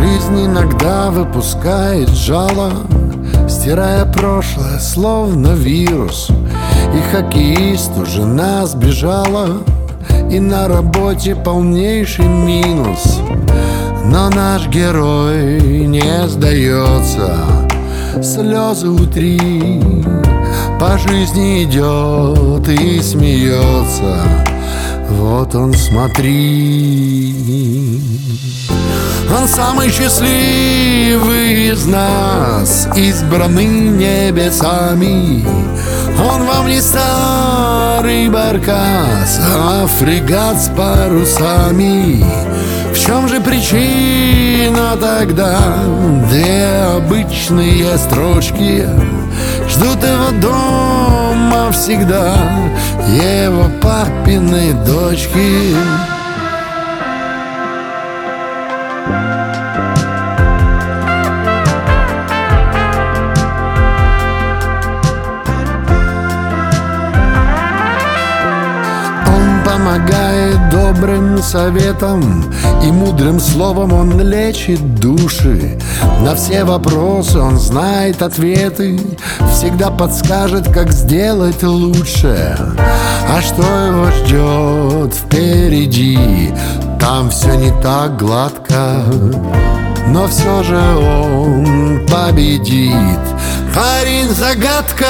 Жизнь иногда выпускает жало, стирая прошлое, словно вирус. И хоккеисту жена сбежала, и на работе полнейший минус. Но наш герой не сдается, слезы утри, по жизни идет и смеется. Вот он, смотри. Он самый счастливый из нас, избранный небесами. Он вам не старый баркас, а фрегат с парусами. В чем же причина тогда? Две обычные строчки ждут его дома всегда, его папины дочки. Помогает добрым советом, и мудрым словом он лечит души. На все вопросы он знает ответы, всегда подскажет, как сделать лучше. А что его ждет впереди? Там все не так гладко, но все же он победит. Парень-загадка,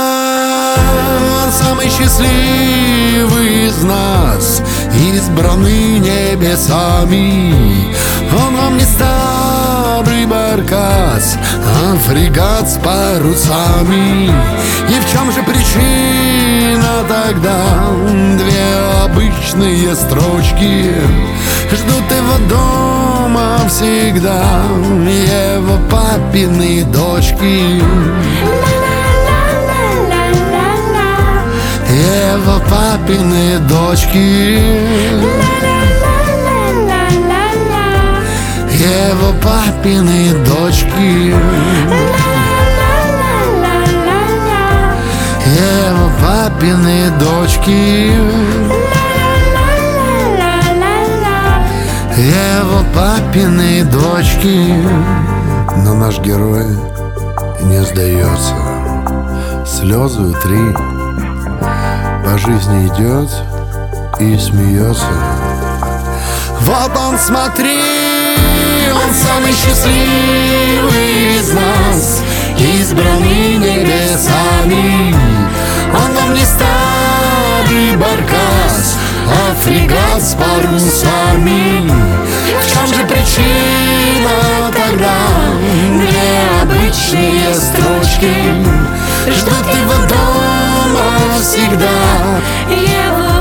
он самый счастливый из нас, избранный небесами. Он вам не старый баркас, а фрегат с парусами. И в чем же причина тогда? Две обычные строчки ждут его дома всегда, его папины дочки. Его папины дочки. Его папины дочки. Его папины дочки. Его папины дочки. Но наш герой не сдается, слезы утри, по жизни идет и смеется. Вот он, смотри, он самый счастливый из нас, избранный небесами. Он вам не старый баркас, а фрегат с парусами. В чем же причина тогда? Две обычные строчки ждут его дома всегда, его